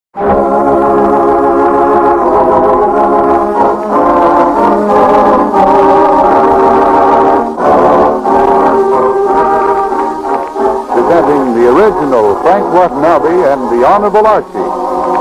Presenting the original Frank Watanabe and the Honorable Archie.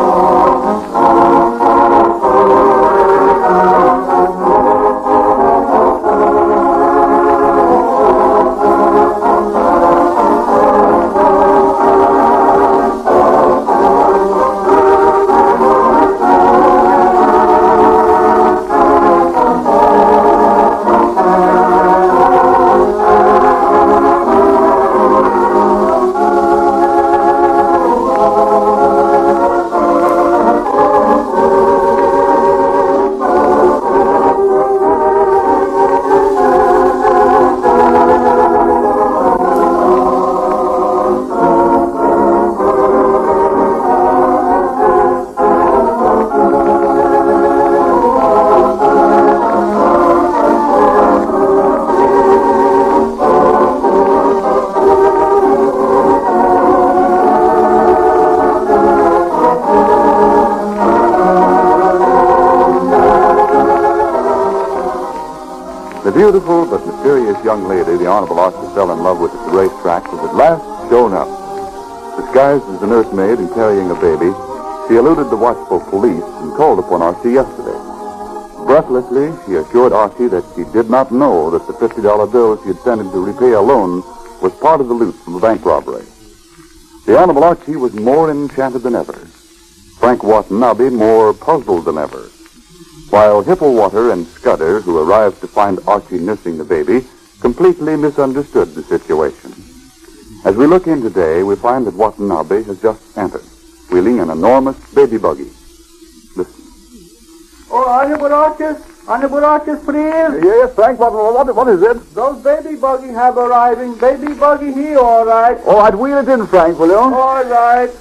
The beautiful but mysterious young lady the Honorable Archie fell in love with at the racetrack was at last shown up. Disguised as a nursemaid and carrying a baby, she eluded the watchful police and called upon Archie yesterday. Breathlessly, she assured Archie that she did not know that the $50 bill she had sent him to repay a loan was part of the loot from a bank robbery. The Honorable Archie was more enchanted than ever. Frank Watanabe more puzzled than ever. While Hipplewater and Scudder, who arrived to find Archie nursing the baby, completely misunderstood the situation. As we look in today, we find that Watanabe has just entered, wheeling an enormous baby buggy. Listen. Oh, Honorable Archie, please. Yes, Frank, what is it? Those baby buggy have arriving. Baby buggy here, all right. Oh, I'd wheel it in, Frank, will you? All right.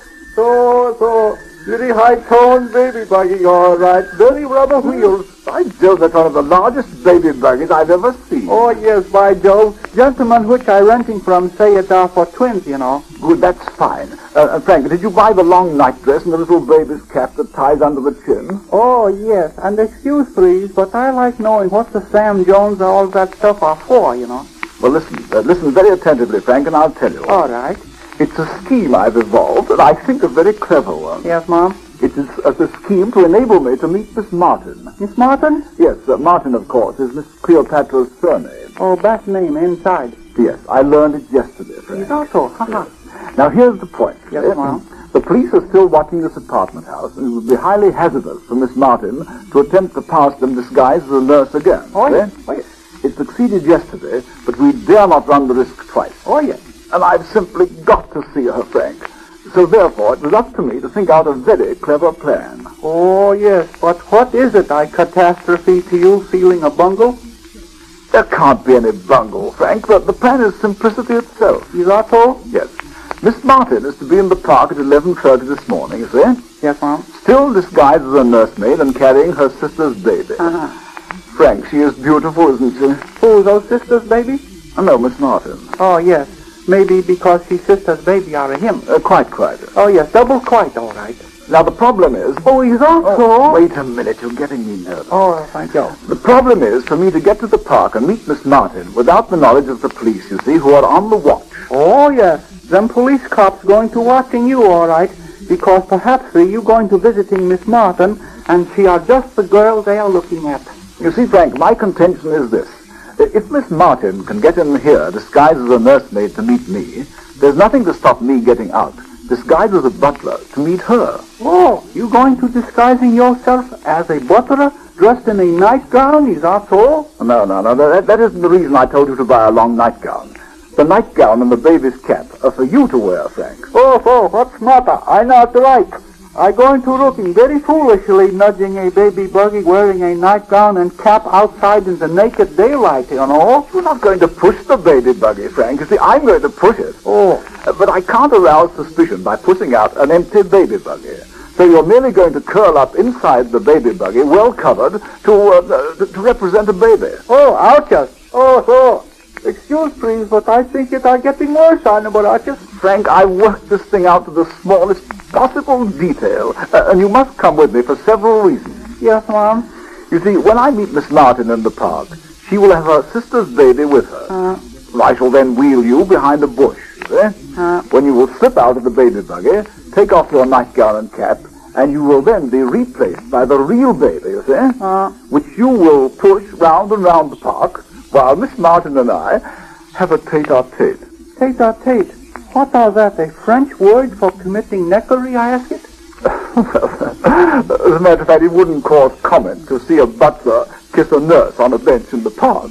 So, very high-toned baby buggy, all right. Dirty rubber wheels. By Jove, that's one of the largest baby buggies I've ever seen. Oh, yes, by Jove. Gentleman which I renting from say it for twins, you know. Good, that's fine. Frank, did you buy the long nightdress and the little baby's cap that ties under the chin? Oh, yes. And excuse, please, but I like knowing what the Sam Jones and all that stuff are for, you know. Well, listen very attentively, Frank, and I'll tell you. All right. It's a scheme I've evolved, and I think a very clever one. Yes, Mom? It is a scheme to enable me to meet Miss Martin. Miss Martin? Yes, Martin, of course, is Miss Cleopatra's surname. Oh, back name inside. Yes, I learned it yesterday, Frank. He's also, haha. Yes. Now, here's the point. Yes, Mom? The police are still watching this apartment house, and it would be highly hazardous for Miss Martin to attempt to pass them disguised as a nurse again. Oh, yes. Oh, yes. It succeeded yesterday, but we dare not run the risk twice. Oh, yes. And I've simply got to see her, Frank. So therefore, it was up to me to think out a very clever plan. Oh, yes, but what is it, I catastrophe to you, feeling a bungle? There can't be any bungle, Frank. The plan is simplicity itself. Is that so? Yes. Miss Martin is to be in the park at 11:30 this morning, you see? Yes, Mom. Still disguised as a nursemaid and carrying her sister's baby. Uh-huh. Frank, she is beautiful, isn't she? Who, those sisters' baby? No, Miss Martin. Oh, yes. Maybe because she sister's baby are a him. Quite. Oh, yes, double quite, all right. Now, the problem is... Oh, is that so? Wait a minute, you're getting me nervous. Oh, thank you. The problem is for me to get to the park and meet Miss Martin without the knowledge of the police, you see, who are on the watch. Oh, yes. Them police cops going to watching you, all right, because perhaps you going to visiting Miss Martin, and she are just the girl they are looking at. You see, Frank, my contention is this. If Miss Martin can get in here disguised as a nursemaid to meet me, there's nothing to stop me getting out, disguised as a butler, to meet her. Oh, you going to disguising yourself as a butler, dressed in a nightgown, is that so? No, that isn't the reason I told you to buy a long nightgown. The nightgown and the baby's cap are for you to wear, Frank. Oh, what's matter? I not like. I going to looking very foolishly nudging a baby buggy wearing a nightgown and cap outside in the naked daylight, you know. You're not going to push the baby buggy, Frank. You see, I'm going to push it. Oh. But I can't arouse suspicion by pushing out an empty baby buggy. So you're merely going to curl up inside the baby buggy, well covered, to represent a baby. Oh, ouches. Oh, so. Excuse, please, but I think it are getting worse, Honorable Arches. Frank, I worked this thing out to the smallest possible detail, and you must come with me for several reasons. Yes, Mom. You see, when I meet Miss Martin in the park, she will have her sister's baby with her. I shall then wheel you behind a bush, when you will slip out of the baby buggy, take off your nightgown and cap, and you will then be replaced by the real baby, you see, which you will push round and round the park, while Miss Martin and I have a tete-a-tete. Tete-a-tete. What are that, a French word for committing neckery, I ask it? Well, as a matter of fact, it wouldn't cause comment to see a butler kiss a nurse on a bench in the park.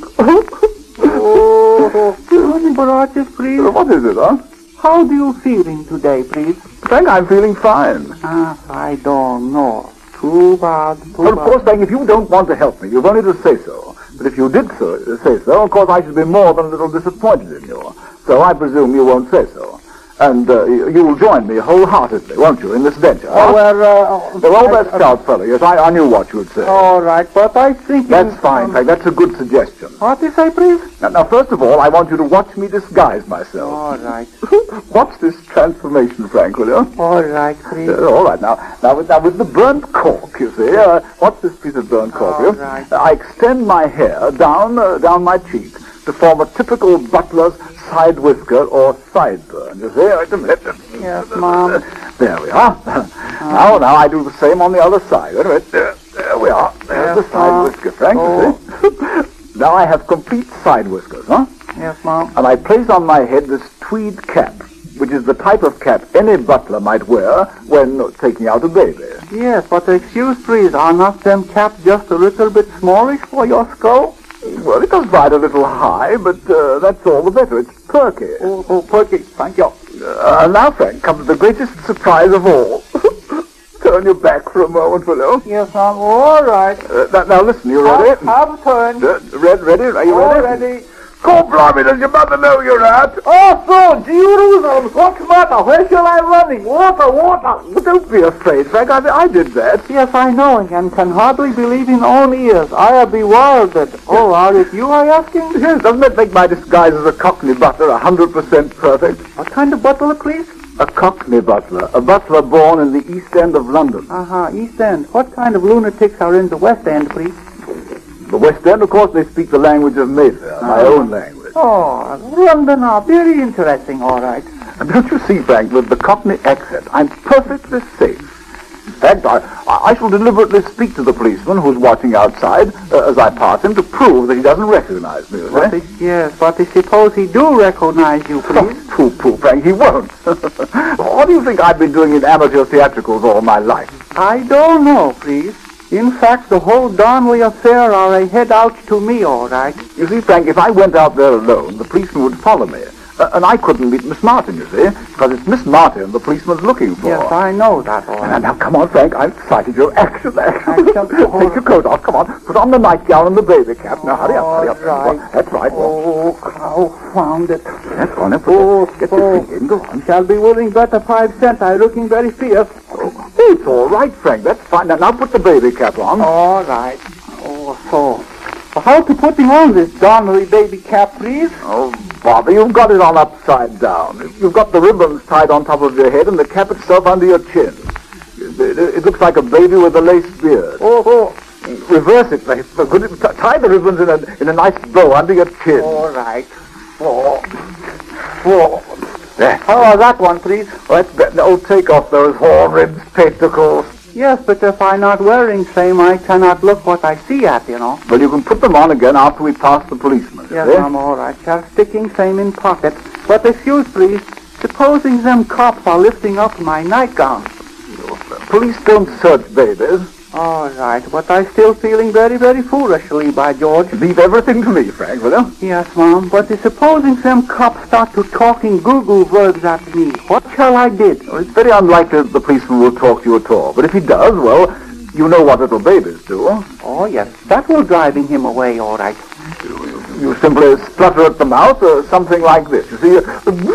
Honorable Arches, please. What is it, huh? How do you feeling today, please? Frank, I'm feeling fine. I don't know. Too bad, Well, of course, Frank, if you don't want to help me, you've only to say so. But if you did say so, of course I should be more than a little disappointed in you. So I presume you won't say so. And you will join me wholeheartedly, won't you, in this venture? That's stout fellow. Yes, I knew what you would say. All right, but I think... That's fine, Frank. That's a good suggestion. What is I, please? Now, first of all, I want you to watch me disguise myself. All right. Watch this transformation, Frank, will you? All right, please. All right, now with the burnt cork, you see, watch this piece of burnt cork, All right. I extend my hair down my cheek to form a typical butler's side whisker or sideburn, you see. Wait a minute. Yes, Mom. There we are. Now I do the same on the other side. Wait a minute. There we are. There's the side whisker, Frank, you see. Now I have complete side whiskers, huh? Yes, Mom. And I place on my head this tweed cap, which is the type of cap any butler might wear when taking out a baby. Yes, but excuse, please, are not them caps just a little bit smallish for your skull? Well, it does ride a little high, but that's all the better. It's perky. Oh, perky. Thank you. Now, Frank, comes the greatest surprise of all. Turn your back for a moment, will you? Yes, Mom. All right. Now, listen, you ready? Have a turn. Ready? Are you All ready? ready. God, blimey, does your mother know you're at? Oh, so, Jerusalem, what's the matter? Where shall I running? Water. But don't be afraid, Frank. I did that. Yes, I know, and can hardly believe in own ears. I are bewildered. Oh, are it you, I asking? Yes, doesn't that make my disguise as a Cockney butler 100% perfect? What kind of butler, please? A Cockney butler. A butler born in the East End of London. East End. What kind of lunatics are in the West End, please? The West End, of course, they speak the language of Mayfair, my own language. Oh, London are very interesting, all right. And don't you see, Frank, with the Cockney accent, I'm perfectly safe. In fact, I shall deliberately speak to the policeman who's watching outside as I pass him to prove that he doesn't recognize me. Yes, but I suppose he do recognize you, please. Oh, pooh, Frank, he won't. What do you think I've been doing in amateur theatricals all my life? I don't know, please. In fact, the whole Darnley affair are a head out to me, all right. You see, Frank, if I went out there alone, the policeman would follow me. And I couldn't meet Miss Martin, you see, because it's Miss Martin the policeman's looking for. Yes, I know that, all right. Now, come on, Frank, I'm excited. Your action. Action. Take your coat off, come on. Put on the nightgown and the baby cap. Now, hurry up. Right. That's right. Oh, how found it. That's on it. Get your feet in, go on. Shall be willing better 5 cents. I'm looking very fierce. Oh, it's all right, Frank, that's fine. Now put the baby cap on. All right. Oh, so how to putting on this Darnley baby cap, please? Oh, bother, you've got it on upside down. You've got the ribbons tied on top of your head and the cap itself under your chin. It looks like a baby with a lace beard. Oh. Reverse it, mate. Tie the ribbons in a nice bow under your chin. All right. Four. There. How are that one, please? Oh, that's better. Oh, take off those horrid spectacles. Yes, but if I'm not wearing same, I cannot look what I see at, you know. Well, you can put them on again after we pass the policeman. Yes, I'm all right. Shall sticking same in pocket. But excuse, please. Supposing them cops are lifting up my nightgown. Police don't search babies. All right, but I'm still feeling very, very foolishly, by George. Leave everything to me, Frank, will you? Yes, Mom, but supposing them cops start to talking Google verbs at me, what shall I did? Well, it's very unlikely that the policeman will talk to you at all. But if he does, well, you know what little babies do. Oh, yes, that will driving him away, all right. You simply splutter at the mouth or something like this. You see?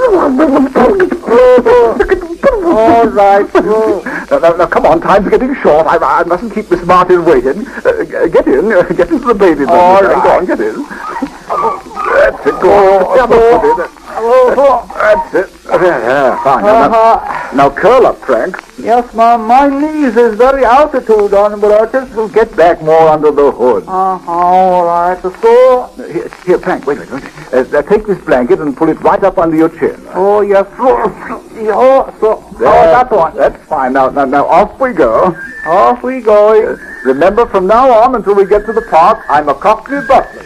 All right. Now, come on, time's getting short. I mustn't keep Miss Martin waiting. Get into the baby bed. All right. Go on, get in. That's That's it. Go on. That's it. Fine. Now curl up, Frank. Yes, my knees is very altitude on, but I just... We'll get back more under the hood. All right. So... Here, Frank, wait. Take this blanket and pull it right up under your chin. Oh, yes. That one. That's fine. Now, off we go. Off we go. Remember, from now on until we get to the park, I'm a Cockney butler.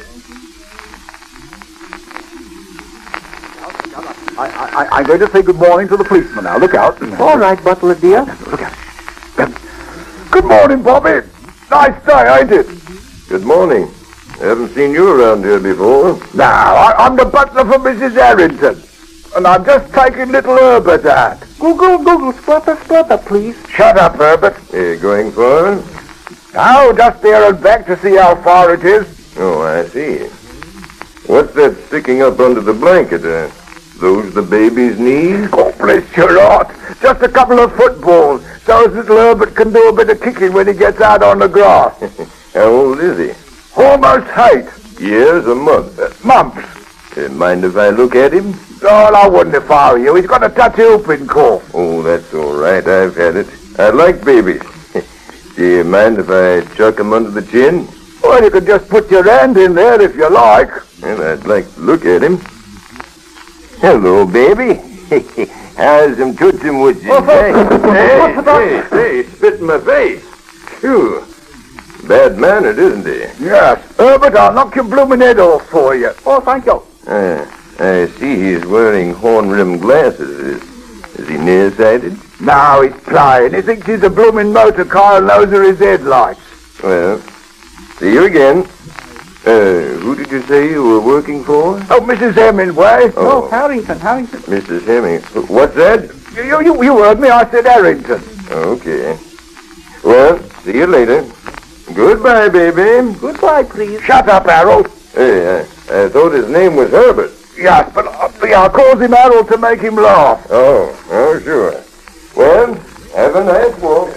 I'm going to say good morning to the policeman now. Look out. All right, Butler, dear. Look out. Good morning, Bobby. Nice day, ain't it? Good morning. I haven't seen you around here before. Now, I'm the butler for Mrs. Harrington. And I'm just taking little Herbert out. Google, splutter, please. Shut up, Herbert. You going far? Now, just there and back to see how far it is. Oh, I see. What's that sticking up under the blanket? Those the baby's knees? Oh, bless your heart. Just a couple of footballs, so as little Herbert can do a bit of kicking when he gets out on the grass. How old is he? Almost 8. Years or months? Months. Mind if I look at him? Oh, I wouldn't if I were you. He's got a touchy whooping cough. Oh, that's all right. I've had it. I like babies. Do you mind if I chuck him under the chin? Well, you can just put your hand in there if you like. Well, I'd like to look at him. Hello, baby. How's them tootsum with you? Hey, spit in my face. Phew. Bad mannered, isn't he? Yes. Herbert, I'll knock your blooming head off for you. Oh, thank you. I see he's wearing horn-rimmed glasses. Is he nearsighted? No, he's playing. He thinks he's a blooming motor car and those are his headlights. Well, see you again. Who did you say you were working for? Oh, Mrs. Hemingway. Oh, Harrington. Mrs. Heming. What's that? You heard me. I said Harrington. Okay. Well, see you later. Goodbye, baby. Goodbye, please. Shut up, Harold. Hey, I thought his name was Herbert. Yes, but I calls him Harold to make him laugh. Oh, sure. Well, have a nice walk.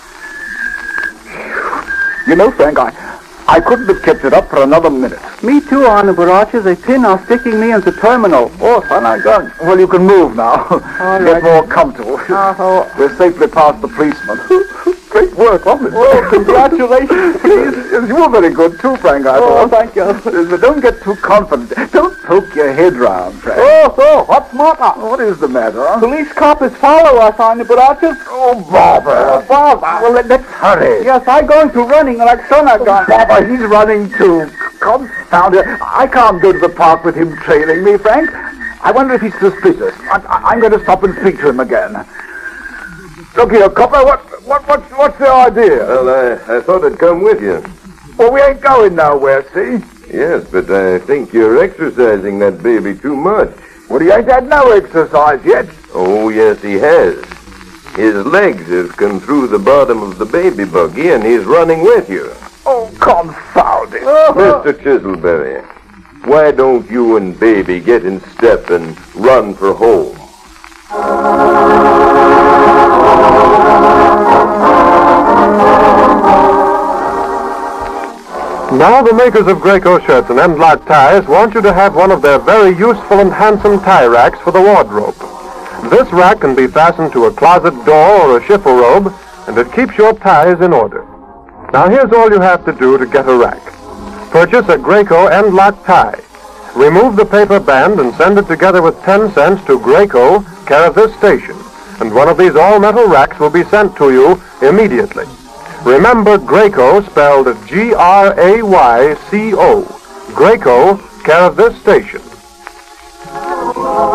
You know, Frank, I couldn't have kept it up for another minute. Me too, Arne Barachas. A pin are sticking me in the terminal. Oh, son, I'm gone. Well, you can move now. All Get right. more comfortable. We're safely past the policeman. Great work, wasn't it? Oh, congratulations, please. You were very good, too, Frank, I Oh, thought. thank you. But don't get too confident. Don't poke your head round, Frank. Oh, what's matter? What is the matter? Police cop is follow us, Arne Barachas. Oh, bother. Well, let's hurry. Yes, I going to running like son I got. Bother, he's running too. Confound it. I can't go to the park with him trailing me, Frank. I wonder if he's suspicious. I'm going to stop and speak to him again. Look here, copper, what's the idea? Well, I thought I'd come with you. Well, we ain't going nowhere, see? Yes, but I think you're exercising that baby too much. Well, he ain't had no exercise yet. Oh, yes, he has. His legs have come through the bottom of the baby buggy, and he's running with you. Oh, confound it. Mr. Chiselberry, why don't you and baby get in step and run for home? Now the makers of Graco shirts and end-lock ties want you to have one of their very useful and handsome tie racks for the wardrobe. This rack can be fastened to a closet door or a chiffle robe, and it keeps your ties in order. Now here's all you have to do to get a rack. Purchase a Graco end-lock tie. Remove the paper band and send it together with 10 cents to Graco, care of this station, and one of these all-metal racks will be sent to you immediately. Remember Graco, spelled Grayco. Graco, care of this station.